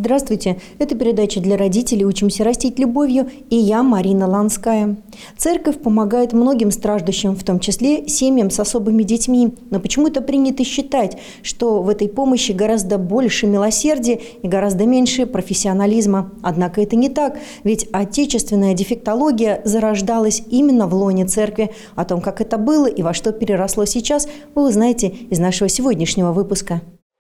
Здравствуйте! Это передача для родителей «Учимся растить любовью» и я, Марина Ланская. Церковь помогает многим страждущим, в том числе семьям с особыми детьми. Но почему-то принято считать, что в этой помощи гораздо больше милосердия и гораздо меньше профессионализма. Однако это не так, ведь отечественная дефектология зарождалась именно в лоне церкви. О том, как это было и во что переросло сейчас, вы узнаете из нашего сегодняшнего выпуска.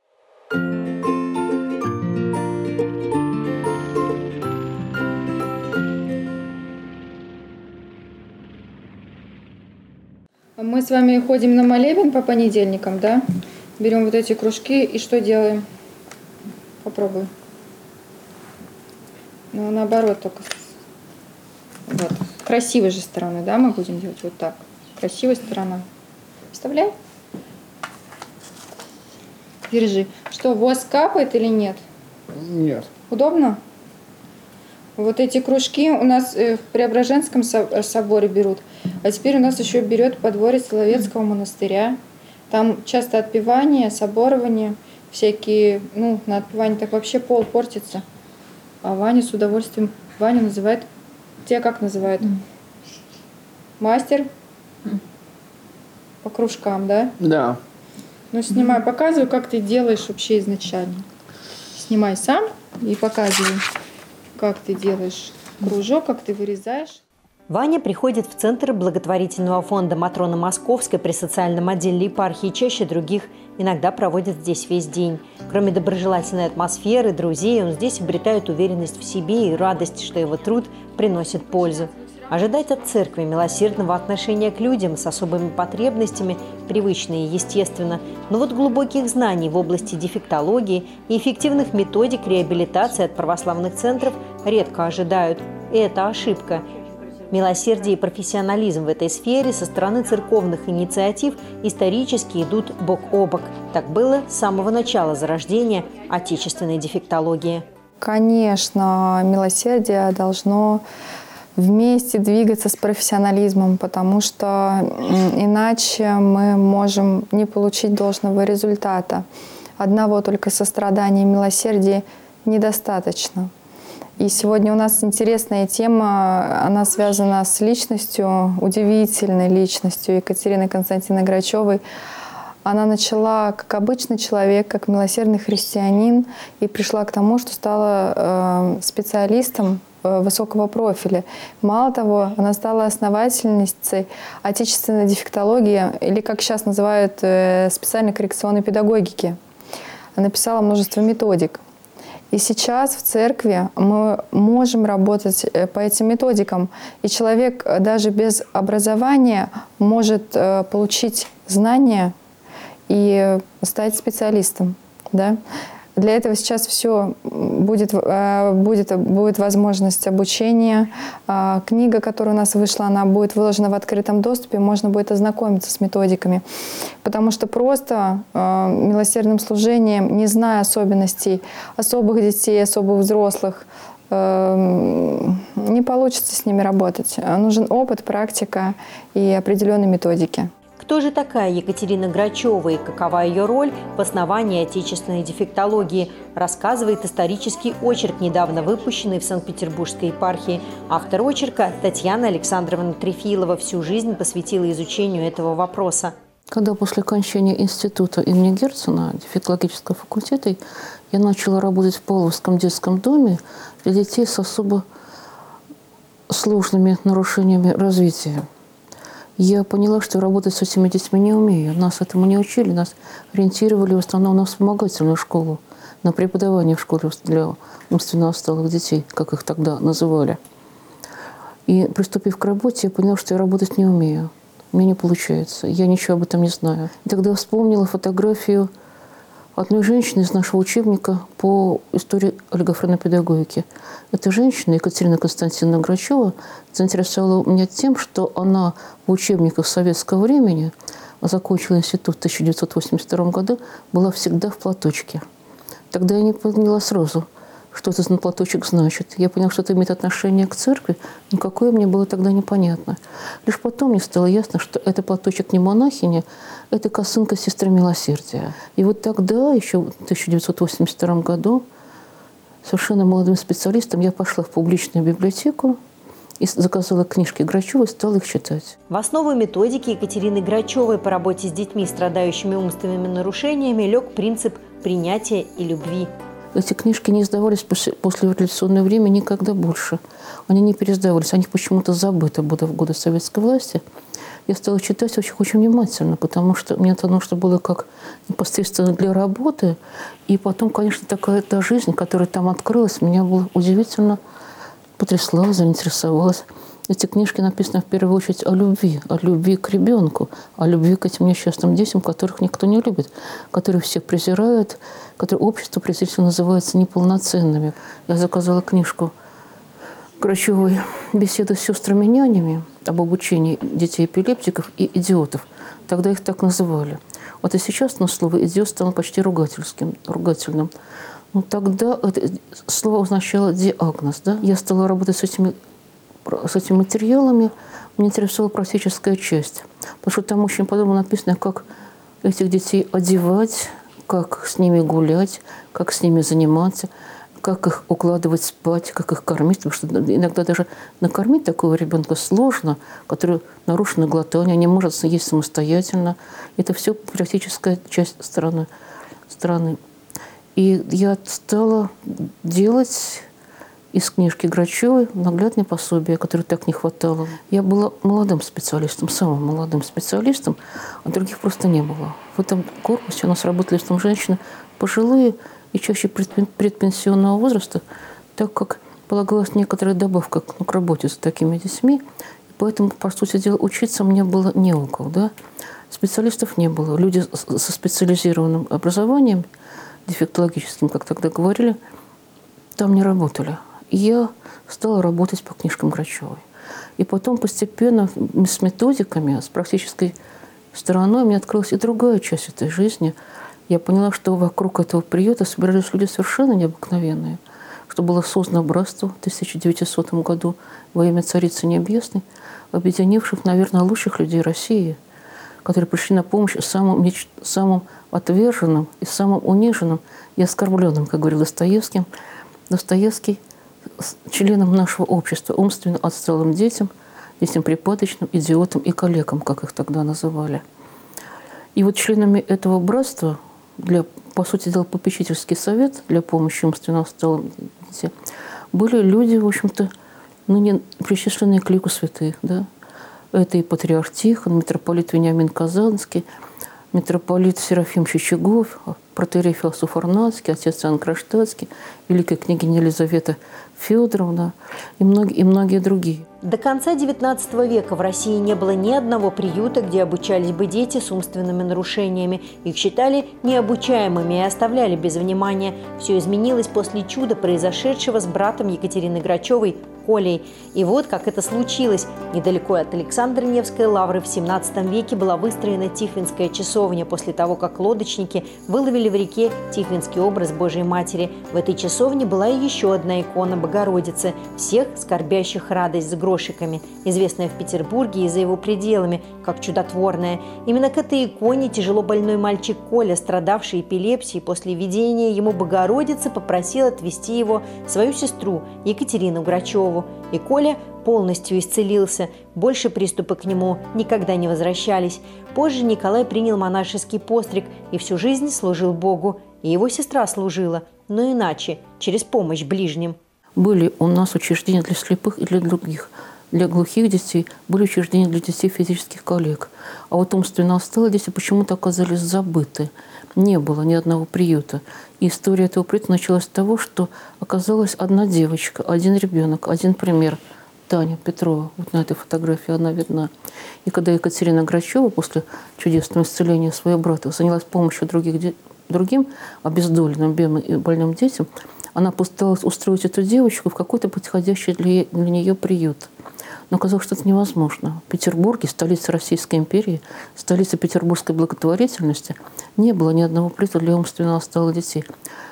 Мы с вами ходим на молебен по понедельникам, да? Берем вот эти кружки и что делаем? Попробуй. Ну, наоборот, только вот. Красивой же стороны, да, мы будем делать вот так. Красивая сторона. Вставляй. Держи. Что, воск капает или нет? Нет. Удобно? Вот эти кружки у нас в Преображенском соборе берут. А теперь у нас еще берет подворье Соловецкого монастыря. Там часто отпевание, соборование, всякие, на отпевание так вообще пол портится. А Ваня с удовольствием, Ваня называет, тебя как называют? Мастер? По кружкам, да? Да. Ну, снимай, показывай, как ты делаешь вообще изначально. Снимай сам и показывай, как ты делаешь кружок, как ты вырезаешь. Ваня приходит в Центр благотворительного фонда Матроны Московской при социальном отделе епархии чаще других. Иногда проводит здесь весь день. Кроме доброжелательной атмосферы, друзей, он здесь обретает уверенность в себе и радость, что его труд приносит пользу. Ожидать от церкви милосердного отношения к людям с особыми потребностями привычно и естественно. Но вот глубоких знаний в области дефектологии и эффективных методик реабилитации от православных центров редко ожидают. И это ошибка. Милосердие и профессионализм в этой сфере со стороны церковных инициатив исторически идут бок о бок. Так было с самого начала зарождения отечественной дефектологии. Конечно, милосердие должно вместе двигаться с профессионализмом, потому что иначе мы можем не получить должного результата. Одного только сострадания и милосердия недостаточно. И сегодня у нас интересная тема, она связана с личностью, удивительной личностью Екатерины Константиновны Грачевой. Она начала как обычный человек, как милосердный христианин, и пришла к тому, что стала специалистом высокого профиля. Мало того, она стала основательницей отечественной дефектологии, или, как сейчас называют, специальной коррекционной педагогики. Она написала множество методик. И сейчас в церкви мы можем работать по этим методикам. И человек даже без образования может получить знания и стать специалистом. Да? Для этого сейчас все будет возможность обучения. Книга, которая у нас вышла, она будет выложена в открытом доступе, можно будет ознакомиться с методиками. Потому что просто милосердным служением, не зная особенностей особых детей, особых взрослых, не получится с ними работать. Нужен опыт, практика и определенные методики. Кто же такая Екатерина Грачева и какова ее роль в основании отечественной дефектологии, рассказывает исторический очерк, недавно выпущенный в Санкт-Петербургской епархии. Автор очерка Татьяна Александровна Трефилова всю жизнь посвятила изучению этого вопроса. Когда после окончания института имени Герцена, дефектологического факультета, я начала работать в Павловском детском доме для детей с особо сложными нарушениями развития. Я поняла, что работать с этими детьми не умею. Нас этому не учили, нас ориентировали в основном на вспомогательную школу, на преподавание в школе для умственно отсталых детей, как их тогда называли. И приступив к работе, я поняла, что я работать не умею. У меня не получается, я ничего об этом не знаю. И тогда вспомнила фотографию одной женщины из нашего учебника по истории олигофренопедагогики. Эта женщина, Екатерина Константиновна Грачева, заинтересовала меня тем, что она в учебниках советского времени, закончила институт в 1982 году, была всегда в платочке. Тогда я не поняла сразу, что это за платочек значит. Я поняла, что это имеет отношение к церкви, но какое мне было тогда непонятно. Лишь потом мне стало ясно, что это платочек не монахини, это косынка сестры милосердия. И вот тогда, еще в 1982 году, совершенно молодым специалистом я пошла в публичную библиотеку и заказала книжки Грачевой и стала их читать. В основу методики Екатерины Грачевой по работе с детьми, страдающими умственными нарушениями, лег принцип принятия и любви. Эти книжки не издавались после революционного времени никогда больше. Они не переиздавались, они почему-то забыты в годы советской власти. Я стала читать очень внимательно, потому что мне это нужно было как непосредственно для работы. И потом, конечно, такая-то жизнь, которая там открылась, меня было удивительно потрясла, заинтересовалась. Эти книжки написаны в первую очередь о любви к ребенку, о любви к этим несчастным детям, которых никто не любит, которые все презирают, которые общество презрительно называется неполноценными. Я заказала книжку Грачевой «Беседы с сестрами-нянями» об обучении детей-эпилептиков и идиотов. Тогда их так называли. Вот и сейчас слово «идиот» стало почти ругательным. Но тогда это слово означало диагноз. Да? Я стала работать с этими материалами, мне интересовала практическая часть. Потому что там очень подробно написано, как этих детей одевать, как с ними гулять, как с ними заниматься, как их укладывать спать, как их кормить. Потому что иногда даже накормить такого ребенка сложно, который нарушено глотание, не может есть самостоятельно. Это все практическая часть страны. И я стала делать из книжки Грачевой наглядное пособие, которое так не хватало. Я была молодым специалистом, самым молодым специалистом, а других просто не было. В этом корпусе у нас работали там женщины пожилые и чаще предпенсионного возраста, так как полагалась некоторая добавка к работе с такими детьми. И поэтому, по сути дела, учиться мне было не у кого. Да? Специалистов не было. Люди со специализированным образованием, дефектологическим, как тогда говорили, там не работали. Я стала работать по книжкам Грачевой. И потом постепенно с методиками, с практической стороной мне открылась и другая часть этой жизни. Я поняла, что вокруг этого приюта собирались люди совершенно необыкновенные, что было создано братство в 1900 году во имя Царицы Небесной, объединивших, наверное, лучших людей России, которые пришли на помощь самым отверженным и самым униженным и оскорбленным, как говорил Достоевский, членам нашего общества, умственно отсталым детям припадочным, идиотам и калекам, как их тогда называли. И вот членами этого братства, по сути дела, попечительский совет для помощи умственно отсталым детям, были люди, в общем-то, ныне причисленные к лику святых. Да? Это и патриарх Тихон, митрополит Вениамин Казанский, митрополит Серафим Чичагов, протоиерей Феофан Варнавский, отец Иоанн Кронштадтский, великая княгиня Елизавета Федоровна и многие другие. До конца XIX века в России не было ни одного приюта, где обучались бы дети с умственными нарушениями. Их считали необучаемыми и оставляли без внимания. Все изменилось после чуда, произошедшего с братом Екатерины Грачевой, Колей. И вот как это случилось. Недалеко от Александро-Невской лавры в XVII веке была выстроена Тихвинская часовня после того, как лодочники выловили в реке Тихвинский образ Божией Матери. В этой часовне была и еще одна икона Богородицы, всех скорбящих радость с грошиками, известная в Петербурге и за его пределами, как чудотворная. Именно к этой иконе тяжело больной мальчик Коля, страдавший эпилепсией, после видения ему Богородицы попросил отвезти его свою сестру Екатерину Грачеву. И Коля полностью исцелился. Больше приступы к нему никогда не возвращались. Позже Николай принял монашеский постриг и всю жизнь служил Богу. И его сестра служила, но иначе, через помощь ближним. Были у нас учреждения для слепых и для других. Для глухих детей были учреждения для детей физических коллег. А вот умственно отсталые дети почему-то оказались забыты. Не было ни одного приюта. И история этого приюта началась с того, что оказалась одна девочка, один ребенок, один пример. Таня Петрова. Вот на этой фотографии она видна. И когда Екатерина Грачева после чудесного исцеления своего брата занялась помощью другим обездоленным, бедным и больным детям, она постаралась устроить эту девочку в какой-то подходящий для нее приют. Но оказалось, что это невозможно. В Петербурге, столице Российской империи, столице петербургской благотворительности, не было ни одного приюта для умственно отсталых детей.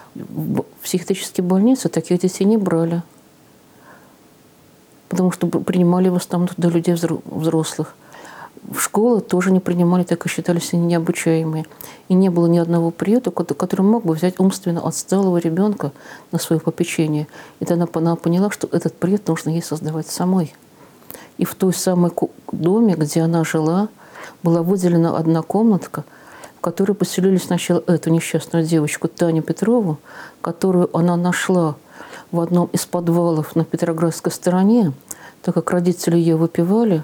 В психиатрические больницы таких детей не брали, потому что принимали в основном для людей взрослых. в школы тоже не принимали, так и считались они необучаемые. И не было ни одного приюта, который мог бы взять умственно отсталого ребенка на свое попечение. И тогда она поняла, что этот приют нужно ей создавать самой. И в той самой доме, где она жила, была выделена одна комнатка, в которой поселили сначала эту несчастную девочку Таню Петрову, которую она нашла в одном из подвалов на Петроградской стороне, так как родители ее выпивали,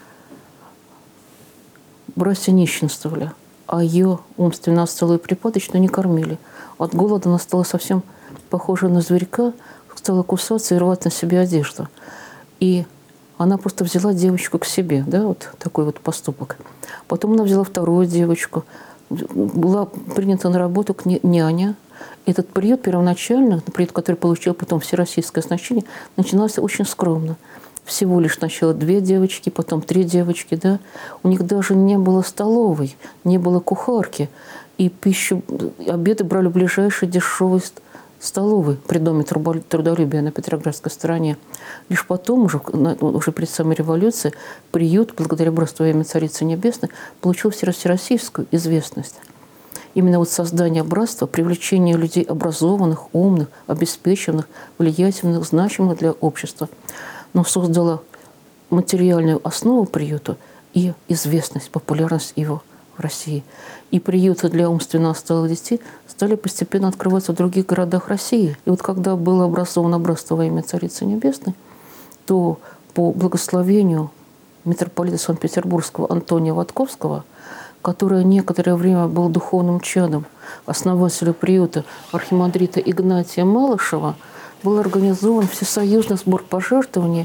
братья нищенствовали, а ее умственно отсталую и припадочную не кормили. От голода она стала совсем похожа на зверька, стала кусаться и рвать на себе одежду. И она просто взяла девочку к себе, да, вот такой вот поступок. Потом она взяла вторую девочку, была принята на работу няня. Этот приют первоначально, приют, который получил потом всероссийское значение, начинался очень скромно. Всего лишь сначала 2 девочки, потом 3 девочки, да. У них даже не было столовой, не было кухарки. И обеды брали в ближайшей дешевой столовой при Доме трудолюбия на Петроградской стороне. Лишь потом, уже при самой революции, приют, благодаря братству во имя Царицы Небесной, получил всероссийскую известность. Именно вот создание братства, привлечение людей образованных, умных, обеспеченных, влиятельных, значимых для общества, но создало материальную основу приюта и известность, популярность его в России. И приюты для умственно отсталых детей стали постепенно открываться в других городах России. И вот когда было образовано братство во имя Царицы Небесной, то по благословению митрополита Санкт-Петербургского Антония Ватковского, который некоторое время был духовным чадом основателя приюта архимандрита Игнатия Малышева, был организован всесоюзный сбор пожертвований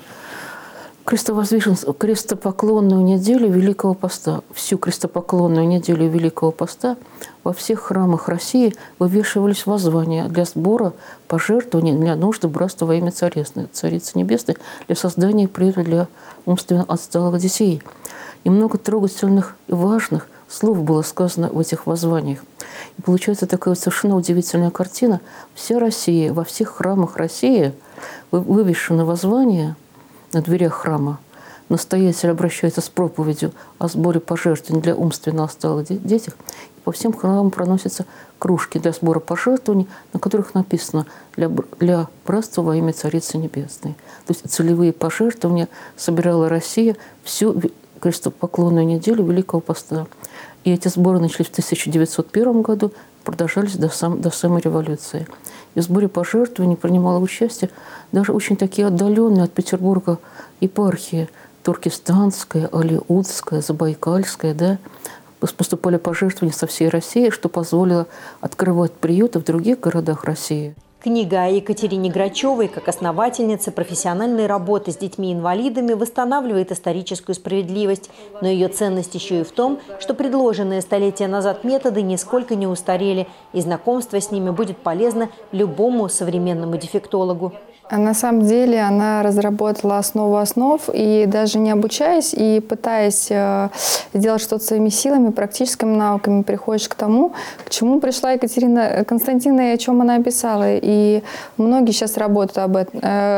крестопоклонную неделю Великого Поста. Всю крестопоклонную неделю Великого Поста во всех храмах России вывешивались воззвания для сбора пожертвований для нужд братства во имя Царицы Небесной для создания приюта для умственно отсталых детей. И много трогательных и важных слов было сказано в этих воззваниях. И получается такая совершенно удивительная картина. Вся Россия, во всех храмах России вывешены воззвания на дверях храма. Настоятель обращается с проповедью о сборе пожертвований для умственно отсталых детей. И по всем храмам проносятся кружки для сбора пожертвований, на которых написано «Для братства во имя Царицы Небесной». То есть целевые пожертвования собирала Россия всю крестопоклонную неделю Великого Поста. И эти сборы начались в 1901 году, продолжались до самой революции. И в сборе пожертвований принимало участие даже очень такие отдаленные от Петербурга епархии: Туркестанская, Алиутская, Забайкальская, да. Поступали пожертвования со всей России, что позволило открывать приюты в других городах России. Книга о Екатерине Грачевой, как основательнице профессиональной работы с детьми-инвалидами, восстанавливает историческую справедливость. Но ее ценность еще и в том, что предложенные столетия назад методы нисколько не устарели, и знакомство с ними будет полезно любому современному дефектологу. На самом деле она разработала основу основ, и даже не обучаясь и пытаясь сделать что-то своими силами, практическими навыками, приходишь к тому, к чему пришла Екатерина Константиновна и о чем она писала. И многие сейчас работают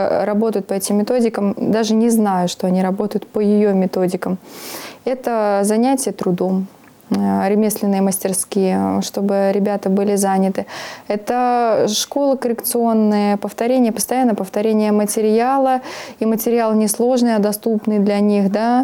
по этим методикам, даже не зная, что они работают по ее методикам. Это занятие трудом, ремесленные мастерские, чтобы ребята были заняты. Это школы коррекционные, повторение, постоянное повторение материала. И материал несложный, а доступный для них, да.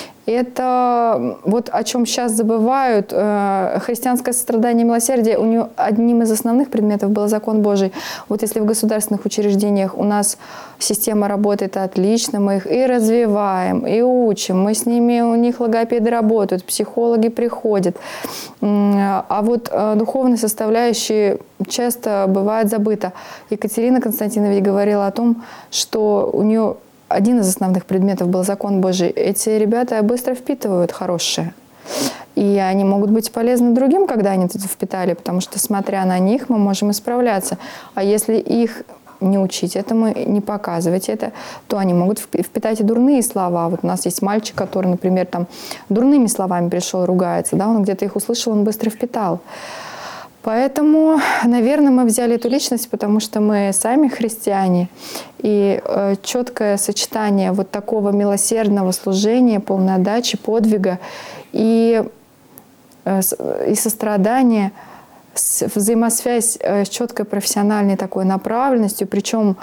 Это вот о чем сейчас забывают. Христианское сострадание и милосердие, у нее одним из основных предметов был закон Божий. Вот если в государственных учреждениях у нас система работает отлично, мы их и развиваем, и учим, мы с ними, у них логопеды работают, психологи приходят. А вот духовной составляющей часто бывает забыта. Екатерина Константиновна ведь говорила о том, что у нее один из основных предметов был закон Божий. Эти ребята быстро впитывают хорошее. И они могут быть полезны другим, когда они это впитали, потому что, смотря на них, мы можем исправляться. А если их не учить этому, не показывать это, то они могут впитать и дурные слова. Вот у нас есть мальчик, который, например, там дурными словами пришел, ругается, да, он где-то их услышал, он быстро впитал. Поэтому, наверное, мы взяли эту личность, потому что мы сами христиане. И четкое сочетание вот такого милосердного служения, полной отдачи, подвига и сострадания, взаимосвязь с четкой профессиональной такой направленностью. Причем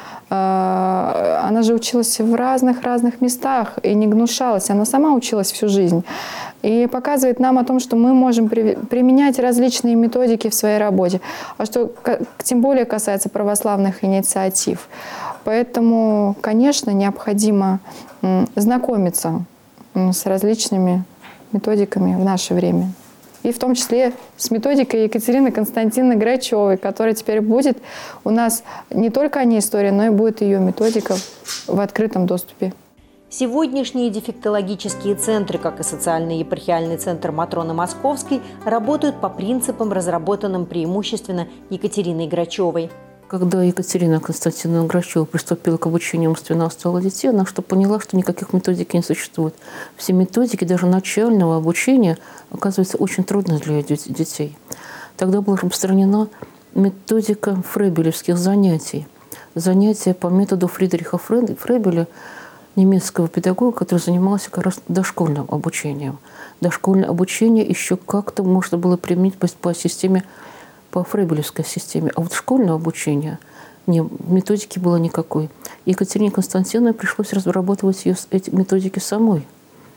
она же училась в разных местах и не гнушалась. Она сама училась всю жизнь. И показывает нам о том, что мы можем применять различные методики в своей работе. А что тем более касается православных инициатив. Поэтому, конечно, необходимо знакомиться с различными методиками в наше время. И в том числе с методикой Екатерины Константиновны Грачевой, которая теперь будет у нас не только о ней история, но и будет ее методика в открытом доступе. Сегодняшние дефектологические центры, как и социальный епархиальный центр Матроны Московской, работают по принципам, разработанным преимущественно Екатериной Грачевой. Когда Екатерина Константиновна Грачева приступила к обучению умственно отсталых детей, она поняла, что никаких методик не существует. Все методики, даже начального обучения, оказываются очень трудны для детей. Тогда была распространена методика фрейбелевских занятий. Занятия по методу Фридриха Фрейбеля, немецкого педагога, который занимался как раз дошкольным обучением. Дошкольное обучение еще как-то можно было применить по системе, по фрейбелевской системе. А вот школьное обучение, методики было никакой. Екатерине Константиновне пришлось разрабатывать эти методики самой.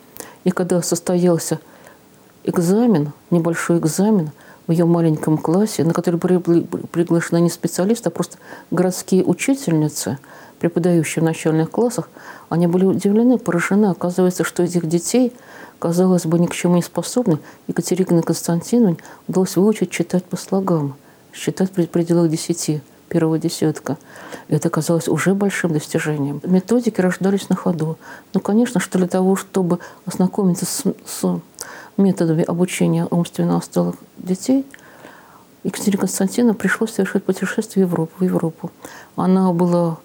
И когда состоялся экзамен, небольшой экзамен в ее маленьком классе, на который были приглашены не специалисты, а просто городские учительницы, преподающие в начальных классах, они были удивлены, поражены. Оказывается, что этих детей, казалось бы, ни к чему не способны, Екатерине Константиновне удалось выучить читать по слогам, считать при пределах 10, первого десятка. Это оказалось уже большим достижением. Методики рождались на ходу. Ну, конечно, что для того, чтобы ознакомиться с методами обучения умственно отсталых детей, Екатерине Константиновне пришлось совершить путешествие в Европу. Она была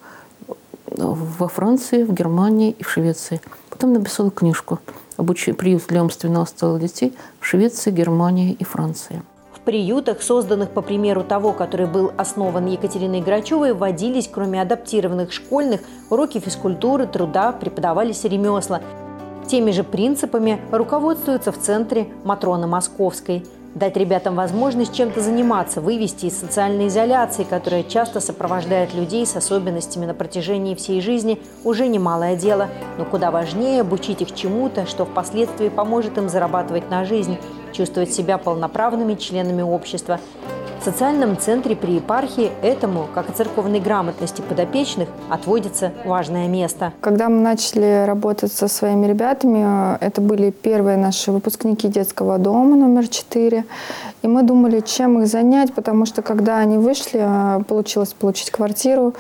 во Франции, в Германии и в Швеции. Потом написала книжку «Приют для умственно отсталых детей» в Швеции, Германии и Франции. В приютах, созданных по примеру того, который был основан Екатериной Грачевой, вводились, кроме адаптированных школьных, уроки физкультуры, труда, преподавались ремесла. Теми же принципами руководствуются в центре Матроны Московской. Дать ребятам возможность чем-то заниматься, вывести из социальной изоляции, которая часто сопровождает людей с особенностями на протяжении всей жизни, уже немалое дело. Но куда важнее обучить их чему-то, что впоследствии поможет им зарабатывать на жизнь, чувствовать себя полноправными членами общества. В социальном центре при епархии этому, как и церковной грамотности подопечных, отводится важное место. Когда мы начали работать со своими ребятами, это были первые наши выпускники детского дома номер 4. И мы думали, чем их занять, потому что когда они вышли, получилось получить квартиру,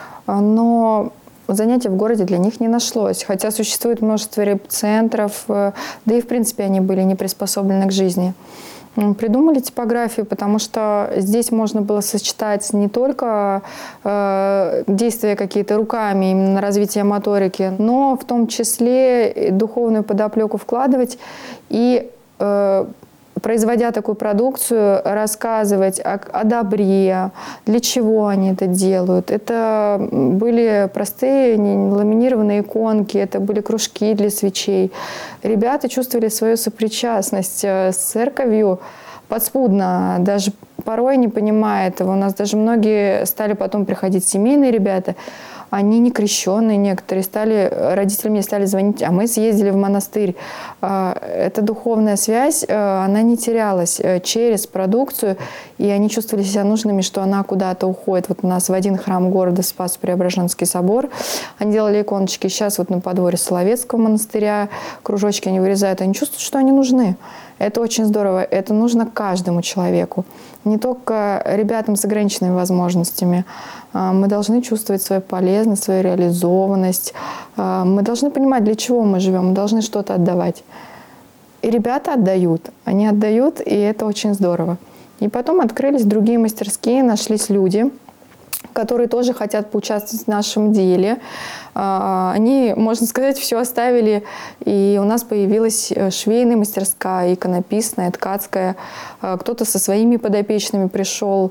но занятий в городе для них не нашлось. Хотя существует множество реп-центров, да и в принципе они были не приспособлены к жизни. Придумали типографию, потому что здесь можно было сочетать не только действия какие-то руками, именно на развитие моторики, но в том числе духовную подоплеку вкладывать и, производя такую продукцию, рассказывать о добре, для чего они это делают. Это были простые ламинированные иконки, это были кружки для свечей. Ребята чувствовали свою сопричастность с церковью подспудно, даже порой не понимая этого. У нас даже многие стали потом приходить семейные ребята, они не крещенные некоторые, родители мне стали звонить, а мы съездили в монастырь. Эта духовная связь, она не терялась через продукцию, и они чувствовали себя нужными, что она куда-то уходит. Вот у нас в один храм города Спасо-Преображенский собор, они делали иконочки, сейчас вот на подворье Соловецкого монастыря кружочки они вырезают, они чувствуют, что они нужны. Это очень здорово, это нужно каждому человеку, не только ребятам с ограниченными возможностями. Мы должны чувствовать свою полезность, свою реализованность. Мы должны понимать, для чего мы живем, мы должны что-то отдавать. И ребята отдают, они отдают, и это очень здорово. И потом открылись другие мастерские, нашлись люди, которые тоже хотят поучаствовать в нашем деле. Они, можно сказать, все оставили, и у нас появилась швейная мастерская, иконописная, ткацкая. Кто-то со своими подопечными пришел,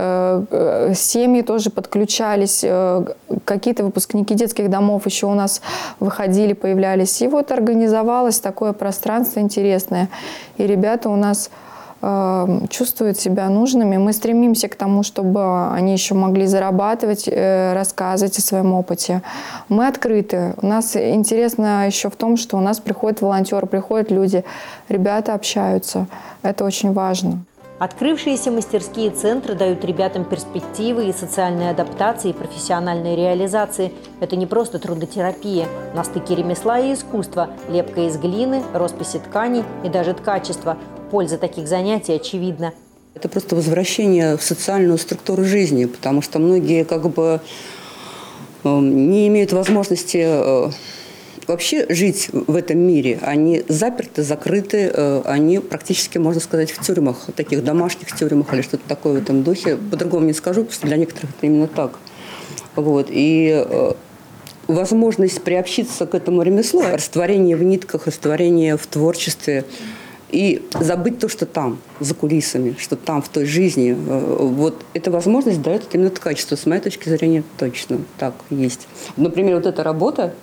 семьи тоже подключались, какие-то выпускники детских домов еще у нас выходили, появлялись. И вот организовалось такое пространство интересное, и ребята у нас чувствуют себя нужными. Мы стремимся к тому, чтобы они еще могли зарабатывать, рассказывать о своем опыте. Мы открыты. У нас интересно еще в том, что у нас приходят волонтеры, приходят люди, ребята общаются. Это очень важно. Открывшиеся мастерские центры дают ребятам перспективы и социальной адаптации, и профессиональной реализации. Это не просто трудотерапия. На стыке ремесла и искусства, лепка из глины, росписи тканей и даже ткачества. Польза таких занятий очевидна. Это просто возвращение в социальную структуру жизни, потому что многие как бы не имеют возможности вообще жить в этом мире. Они заперты, закрыты, они практически, можно сказать, в тюрьмах, таких домашних тюрьмах или что-то такое в этом духе. По-другому не скажу, потому что для некоторых это именно так. Вот. И возможность приобщиться к этому ремеслу, растворение в нитках, растворение в творчестве, и забыть то, что там, за кулисами, что там, в той жизни. Вот эта возможность дает именно ткачество. С моей точки зрения, точно так есть. Например, вот эта работа,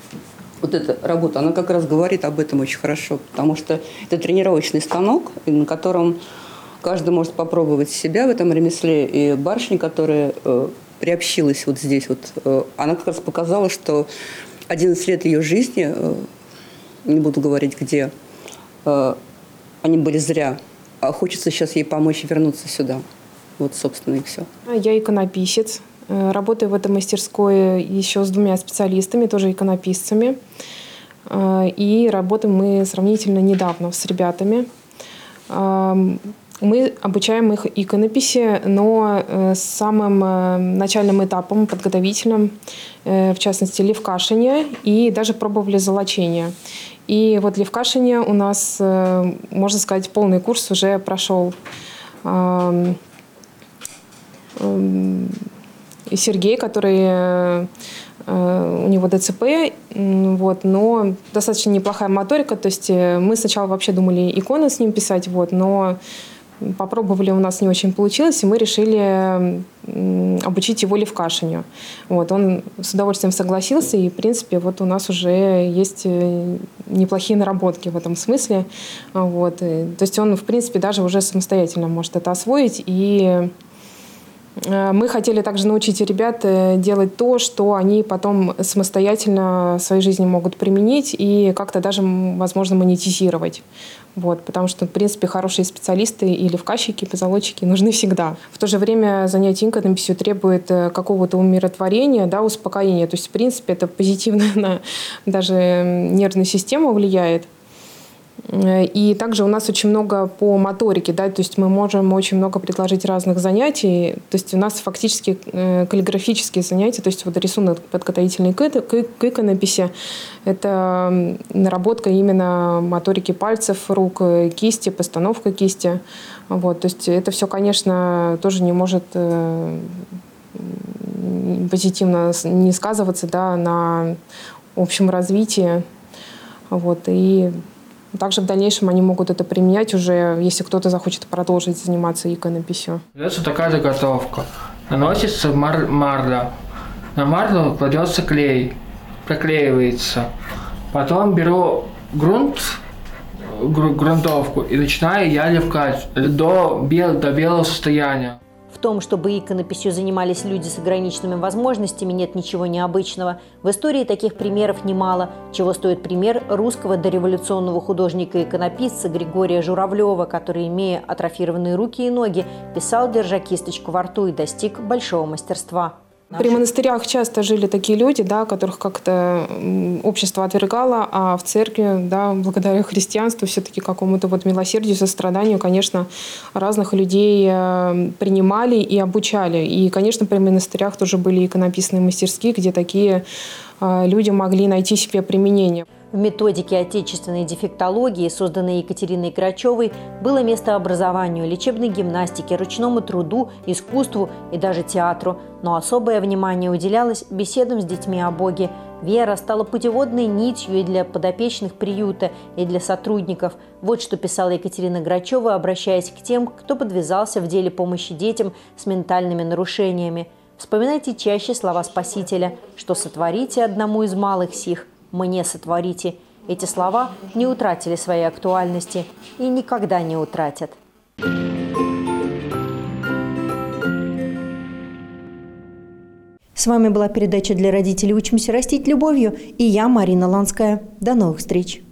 она как раз говорит об этом очень хорошо, потому что это тренировочный станок, на котором каждый может попробовать себя в этом ремесле. И барышня, которая приобщилась вот здесь, она как раз показала, что 11 лет ее жизни, не буду говорить где, они были зря. А хочется сейчас ей помочь вернуться сюда. Вот, собственно, и все. Я иконописец. Работаю в этой мастерской еще с 2 специалистами, тоже иконописцами. И работаем мы сравнительно недавно с ребятами. Мы обучаем их иконописи, но самым начальным этапом, подготовительным, в частности, левкашение, и даже пробовали золочение. И вот левкашение у нас, можно сказать, полный курс уже прошел Сергей, который у него ДЦП, вот, но достаточно неплохая моторика. То есть мы сначала вообще думали иконы с ним писать, вот, но попробовали, у нас не очень получилось, и мы решили обучить его левкашению. Вот, он с удовольствием согласился, и, в принципе, вот у нас уже есть неплохие наработки в этом смысле. Вот, то есть он, в принципе, даже уже самостоятельно может это освоить, и мы хотели также научить ребят делать то, что они потом самостоятельно в своей жизни могут применить и как-то даже, возможно, монетизировать. Вот, потому что, в принципе, хорошие специалисты и левкащики, позолотчики нужны всегда. В то же время занятие иконописью требует какого-то умиротворения, да, успокоения. То есть, в принципе, это позитивно на даже нервную систему влияет. И также у нас очень много по моторике, да, то есть мы можем очень много предложить разных занятий. То есть у нас фактически каллиграфические занятия, то есть вот рисунок подготовительный к иконописи. Это наработка именно моторики пальцев, рук, кисти, постановка кисти. Вот, то есть это все, конечно, тоже не может позитивно не сказываться, да, на общем развитии. Вот, и также в дальнейшем они могут это применять уже, если кто-то захочет продолжить заниматься иконописью. Делается такая заготовка. Наносится марля. На марлю кладется клей, проклеивается. Потом беру грунтовку и начинаю я левкать до белого состояния. В том, чтобы иконописью занимались люди с ограниченными возможностями, нет ничего необычного. В истории таких примеров немало. Чего стоит пример русского дореволюционного художника-иконописца Григория Журавлева, который, имея атрофированные руки и ноги, писал, держа кисточку во рту, и достиг большого мастерства. При монастырях часто жили такие люди, да, которых как-то общество отвергало, а в церкви, да, благодаря христианству, все-таки какому-то вот милосердию, состраданию, конечно, разных людей принимали и обучали. И, конечно, при монастырях тоже были иконописные мастерские, где такие люди могли найти себе применение. В В методике отечественной дефектологии, созданной Екатериной Грачевой, было место образованию, лечебной гимнастике, ручному труду, искусству и даже театру. Но особое внимание уделялось беседам с детьми о Боге. Вера стала путеводной нитью и для подопечных приюта, и для сотрудников. Вот что писала Екатерина Грачева, обращаясь к тем, кто подвязался в деле помощи детям с ментальными нарушениями. Вспоминайте чаще слова Спасителя, что сотворите одному из малых сих, мне сотворите. Эти слова не утратили своей актуальности и никогда не утратят. С вами была передача для родителей «Учимся растить любовью» и я, Марина Ланская. До новых встреч!